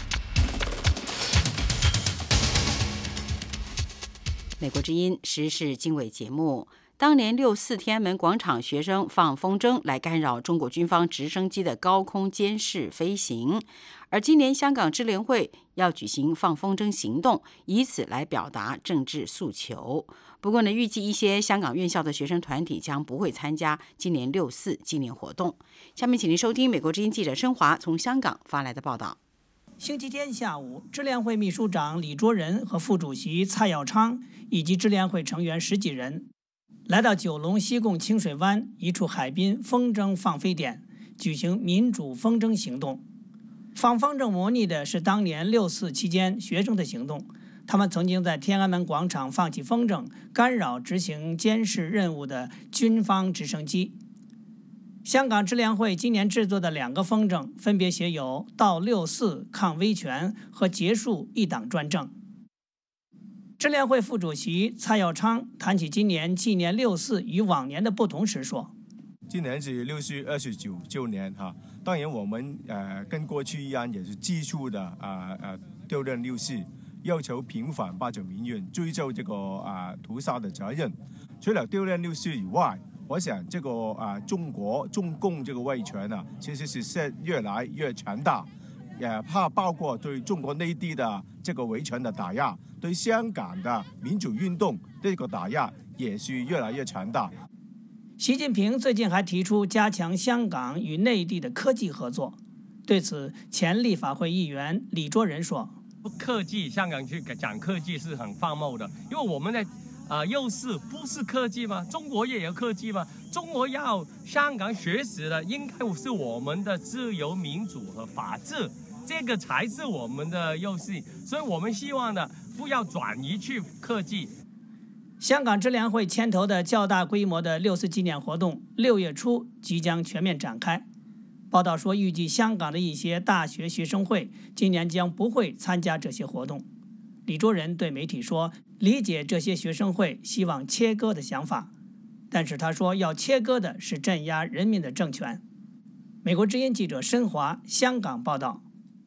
美国之音时事经纬节目，当年六四天安门广场学生放风筝来干扰中国军方直升机的高空监视飞行，而今年香港支联会要举行放风筝行动，以此来表达政治诉求。不过呢，预计一些香港院校的学生团体将不会参加今年六四纪念活动。下面请您收听美国之音记者申华从香港发来的报道。 星期天下午，支联会秘书长李卓人和副主席蔡耀昌以及支联会成员十几人来到九龙西贡清水湾一处海滨风筝放飞点，举行民主风筝行动。放风筝模拟的是当年六四期间学生的行动，他们曾经在天安门广场放起风筝，干扰执行监视任务的军方直升机。香港支联会今年制作的两个风筝分别写有“到六四抗威权”和“结束一党专政”。支联会副主席蔡耀昌谈起今年纪念六四与往年的不同时说：“ 今年是六四二十九周年哈，当然我们呃跟过去一样，也是继续的啊啊悼念六四，要求平反八九民运，追究这个啊屠杀的责任。除了悼念六四以外，我想这个啊中国中共这个威权啊，其实是是越来越强大，也怕包括对中国内地的这个维权的打压，对香港的民主运动这个打压也是越来越强大。”习近平最近还提出加强香港与内地的科技合作。对此，前立法会议员李卓人说：“ 科技，香港去讲科技是很荒谬的，因为我们在啊，六四不是科技吗？中国也有科技吗？中国要香港学习的应该是我们的自由、民主和法治，这个才是我们的优势。所以我们希望呢，不要转移去科技。”香港支联会牵头的较大规模的六四纪念活动，六月初即将全面展开。报道说，预计香港的一些大学学生会今年将不会参加这些活动。李卓人对媒体说，理解这些学生会希望切割的想法，但是他说要切割的是镇压人民的政权。美国之音记者申华香港报道。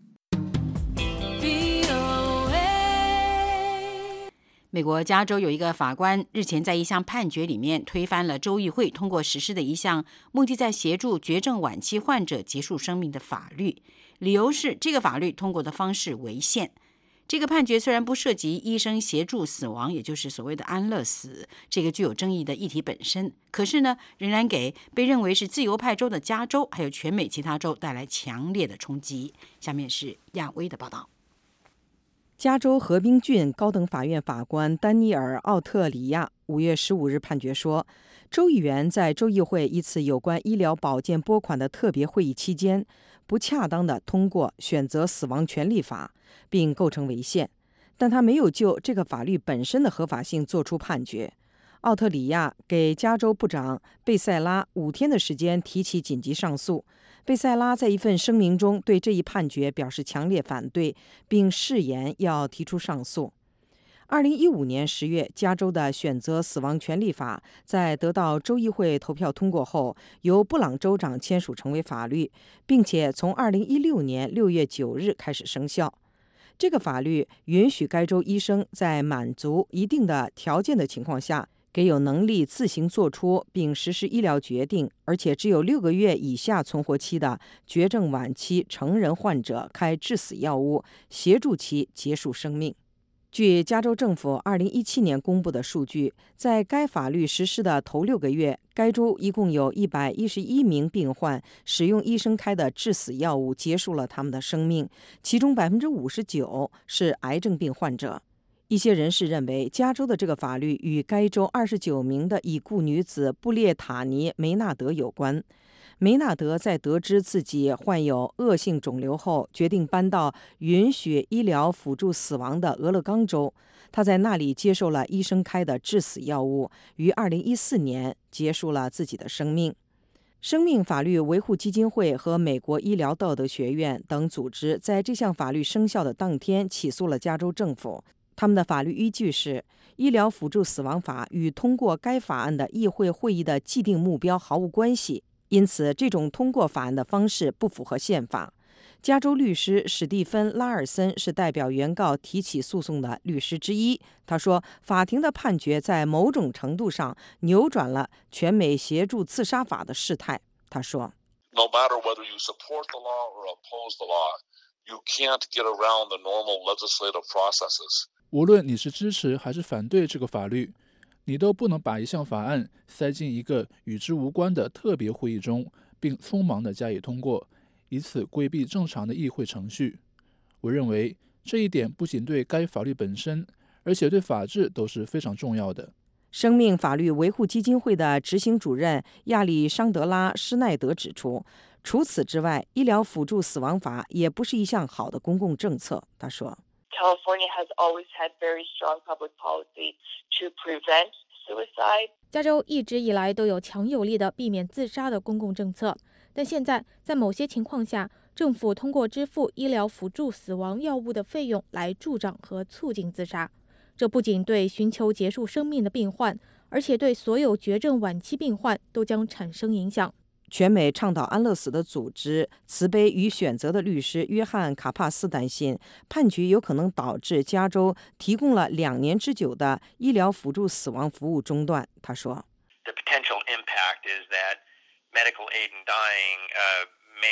美国加州有一个法官日前在一项判决里面推翻了州议会通过实施的一项目的在协助绝症晚期患者结束生命的法律，理由是这个法律通过的方式违宪。这个判决虽然不涉及医生协助死亡，也就是所谓的安乐死这个具有争议的议题本身，可是呢，仍然给被认为是自由派州的加州还有全美其他州带来强烈的冲击。下面是亚威的报道。 加州河滨郡高等法院法官丹尼尔·奥特里亚五月十五日判决说，州议员在州议会一次有关医疗保健拨款的特别会议期间，不恰当地通过选择死亡权利法，并构成违宪，但他没有就这个法律本身的合法性作出判决。奥特里亚给加州部长贝塞拉五天的时间提起紧急上诉。贝塞拉在一份声明中对这一判决表示强烈反对，并誓言要提出上诉。二零一五年十月，加州的选择死亡权利法在得到州议会投票通过后，由布朗州长签署成为法律，并且从二零一六年六月九日开始生效。这个法律允许该州医生在满足一定的条件的情况下，给有能力自行做出并实施医疗决定，而且只有六个月以下存活期的绝症晚期成人患者开致死药物，协助其结束生命。据加州政府二零一七年公布的数据，在该法律实施的头六个月，该州一共有一百一十一名病患使用医生开的致死药物结束了他们的生命，其中 百分之五十九 是癌症病患者。一些人士认为，加州的这个法律与该州二十九名的已故女子布列塔尼·梅纳德有关。梅纳德在得知自己患有恶性肿瘤后，决定搬到允许医疗辅助死亡的俄勒冈州。他在那里接受了医生开的致死药物，于二零一四年结束了自己的生命。生命法律维护基金会和美国医疗道德学院等组织在这项法律生效的当天起诉了加州政府。他们的法律依据是，医疗辅助死亡法与通过该法案的议会会议的既定目标毫无关系，因此这种通过法案的方式不符合宪法。加州律师史蒂芬·拉尔森是代表原告提起诉讼的律师之一。他说，法庭的判决在某种程度上扭转了全美协助自杀法的事态。他说 No matter whether you support the law or oppose the law, you can't get around the normal legislative processes. 无论你是支持还是反对这个法律，你都不能把一项法案塞进一个与之无关的特别会议中，并匆忙地加以通过，以此规避正常的议会程序。我认为这一点不仅对该法律本身，而且对法治都是非常重要的。 生命法律维护基金会的执行主任亚历桑德拉·施奈德指出，除此之外，医疗辅助死亡法也不是一项好的公共政策。他说 California has always had very strong public policy to prevent suicide. 加州一直以来都有强有力的避免自杀的公共政策，但现在在某些情况下，政府通过支付医疗辅助死亡药物的费用来助长和促进自杀。这不仅对寻求结束生命的病患，而且对所有绝症晚期病患都将产生影响。 全美倡导安乐死的组织慈悲与选择的律师约翰·卡帕斯担心，判决有可能导致加州提供了两年之久的医疗辅助死亡服务中断。他说 The potential impact is that medical aid in dying uh,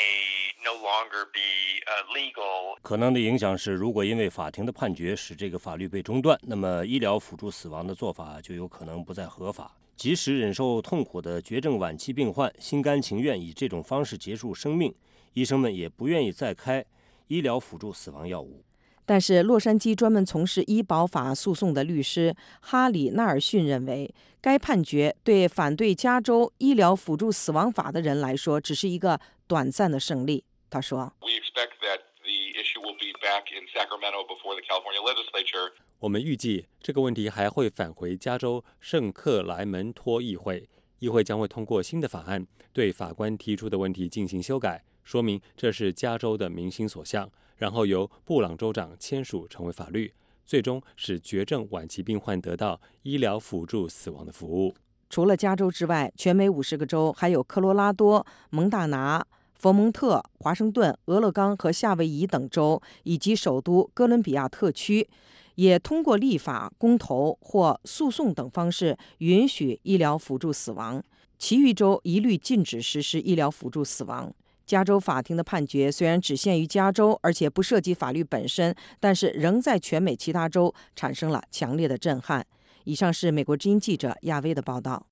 may no longer be uh, legal. 可能的影响是，如果因为法庭的判决使这个法律被中断，那么医疗辅助死亡的做法就有可能不再合法。即使忍受痛苦的绝症晚期病患心甘情愿以这种方式结束生命，医生们也不愿意再开医疗辅助死亡药物。 但是，洛杉矶专门从事医保法诉讼的律师哈里·纳尔逊认为，该判决对反对加州医疗辅助死亡法的人来说只是一个短暂的胜利。他说 We expect that the issue will be back in Sacramento before the California legislature. 我们预计这个问题还会返回加州圣克莱门托议会，议会将会通过新的法案，对法官提出的问题进行修改，说明这是加州的民心所向，然后由布朗州长签署成为法律，最终使绝症晚期病患得到医疗辅助死亡的服务。 除了加州之外，全美五十个州，还有科罗拉多、蒙大拿、佛蒙特、华盛顿、俄勒冈和夏威夷等州，以及首都哥伦比亚特区，也通过立法、公投或诉讼等方式允许医疗辅助死亡。其余州一律禁止实施医疗辅助死亡。加州法庭的判决虽然只限于加州，而且不涉及法律本身，但是仍在全美其他州产生了强烈的震撼。以上是美国之音记者亚薇的报道。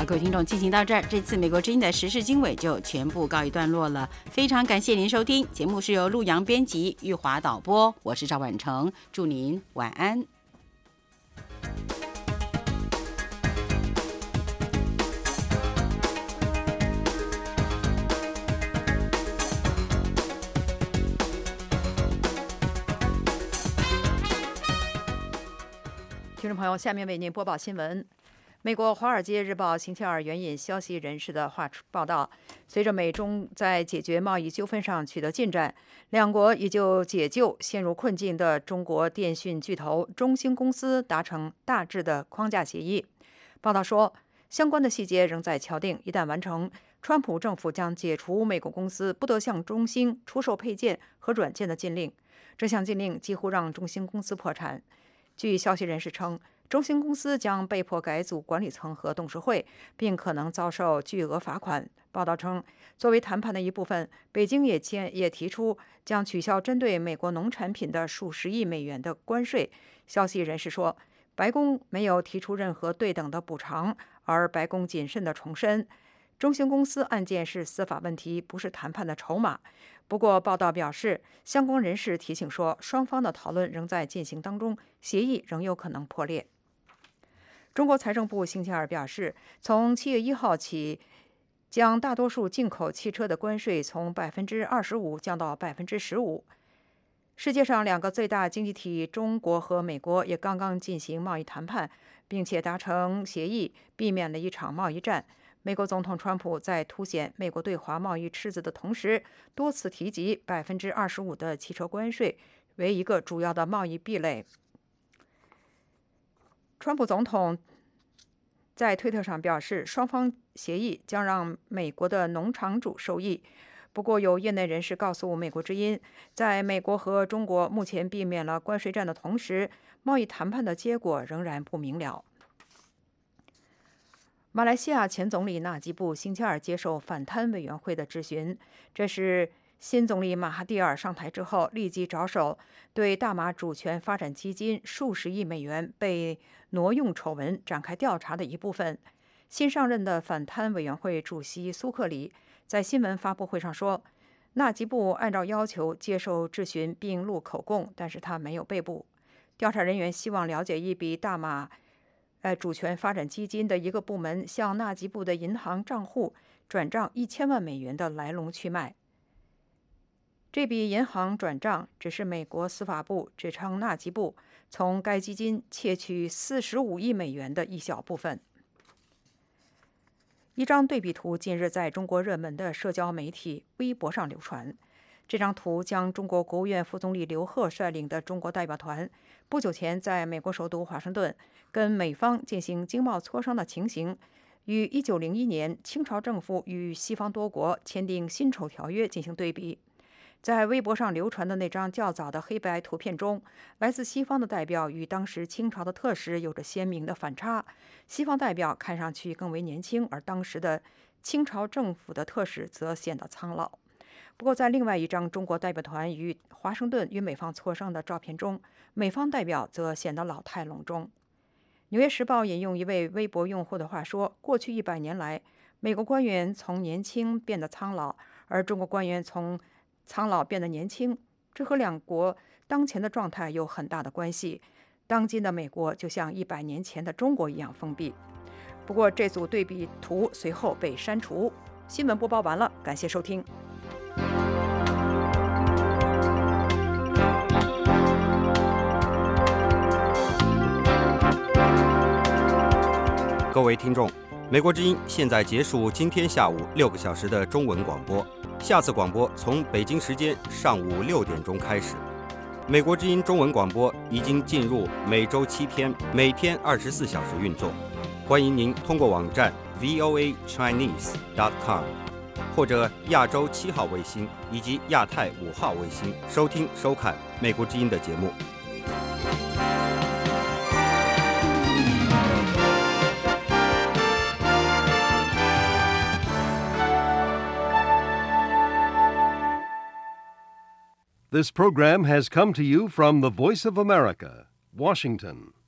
好，各位听众，进行到这儿，这次美国之音的时事经纬就全部告一段落了。非常感谢您收听节目，是由陆阳编辑、玉华导播，我是赵婉成，祝您晚安。 听众朋友，下面为您播报新闻。美国《华尔街日报》星期二援引消息人士的话报道，随着美中在解决贸易纠纷上取得进展，两国已就解救陷入困境的中国电讯巨头中兴公司达成大致的框架协议。报道说，相关的细节仍在敲定，一旦完成，川普政府将解除美国公司不得向中兴出售配件和软件的禁令。这项禁令几乎让中兴公司破产。据消息人士称，中兴公司将被迫改组管理层和董事会，并可能遭受巨额罚款。报道称，作为谈判的一部分，北京也也提出将取消针对美国农产品的数十亿美元的关税。消息人士说，白宫没有提出任何对等的补偿，而白宫谨慎地重申，中兴公司案件是司法问题，不是谈判的筹码。不过，报道表示，相关人士提醒说，双方的讨论仍在进行当中，协议仍有可能破裂。中国财政部星期二表示，从七月一号起，将大多数进口汽车的关税从百分之二十五降到百分之十五。世界上两个最大经济体中国和美国也刚刚进行贸易谈判，并且达成协议，避免了一场贸易战。美国总统川普在凸显美国对华贸易赤字的同时，多次提及百分之二十五的汽车关税为一个主要的贸易壁垒。川普总统在推特上表示，双方协议将让美国的农场主受益。不过，有业内人士告诉美国之音，在美国和中国目前避免了关税战的同时，贸易谈判的结果仍然不明了。马来西亚前总理纳吉布星期二接受反贪委员会的质询，这是新总理马哈蒂尔上台之后立即着手对大马主权发展基金数十亿美元被挪用丑闻展开调查的一部分。新上任的反贪委员会主席苏克里在新闻发布会上说，纳吉布按照要求接受质询并录口供，但是他没有被捕。调查人员希望了解一笔大马呃主权发展基金的一个部门向纳吉布的银行账户转账一千万美元的来龙去脉。这笔银行转账只是美国司法部指称纳吉布从该基金窃取四十五亿美元的一小部分。一张对比图近日在中国热门的社交媒体微博上流传。这张图将中国国务院副总理刘鹤率领的中国代表团不久前在美国首都华盛顿跟美方进行经贸磋商的情形，与一九零一年清朝政府与西方多国签订辛丑条约进行对比。在微博上流传的那张较早的黑白图片中，来自西方的代表与当时清朝的特使有着鲜明的反差。西方代表看上去更为年轻，而当时的清朝政府的特使则显得苍老。不过，在另外一张中国代表团与华盛顿与美方磋商的照片中，美方代表则显得老态龙钟。《纽约时报》引用一位微博用户的话说：“过去一百年来，美国官员从年轻变得苍老，而中国官员从苍老变得年轻，这和两国当前的状态有很大的关系。当今的美国就像一百年前的中国一样封闭。”不过，这组对比图随后被删除。新闻播报完了，感谢收听。 各位听众，美国之音现在结束今天下午六个小时的中文广播，下次广播从北京时间上午六点钟开始。美国之音中文广播已经进入每周七天，每天二十四小时运作。欢迎您通过网站 v o a chinese dot com 或者亚洲七号卫星以及亚太五号卫星收听收看美国之音的节目。 This program has come to you from the Voice of America, Washington.